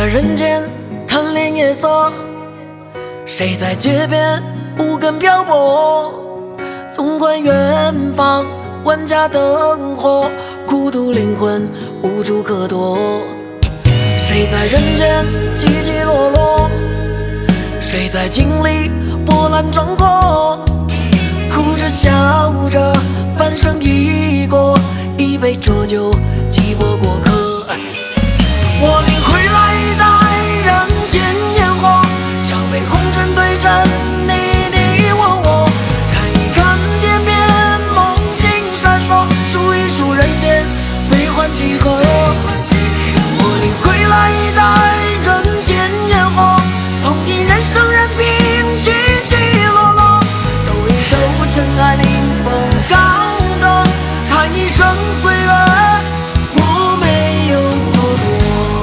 人间贪恋夜色？谁在街边无根漂泊？纵观远方，万家灯火，孤独灵魂无处可躲。谁在人间起起落落？谁在经历波澜壮阔？哭着笑着，半生已过，一杯浊酒击破过客。我领回来一袋人间烟火，桥北红尘对阵你你我，看一看天边梦境闪烁，数一数人间悲欢几何。我领回来一袋人间烟火，同饮人生任凭起起落落，斗一斗真爱临风高歌，看一生岁月我没有蹉跎。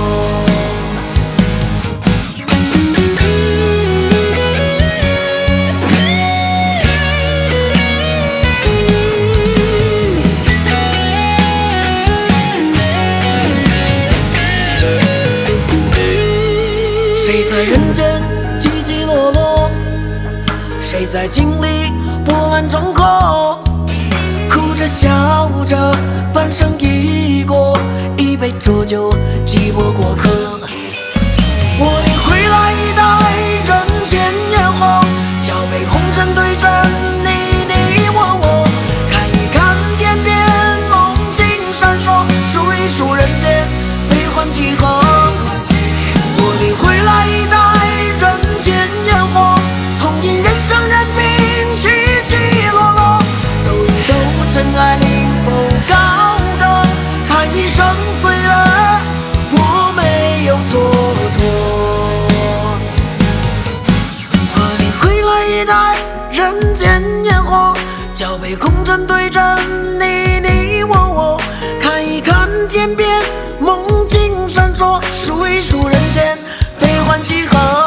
谁在人间起起落落？谁在经历波澜壮阔？哭着笑着，半生已过，一杯浊酒击破过客。我领回来一袋人间烟火，桥北红尘对阵你你我，看一看天边梦境闪烁，数一数人间悲欢几何。我领回来一袋人间烟火，同饮人生任凭起起落落，斗一斗真爱临风高歌，看一生岁月我没有蹉跎。我领回来一袋人间烟火，桥北红尘对阵你你我，看一看天边梦境闪烁，数一数人间悲欢几何。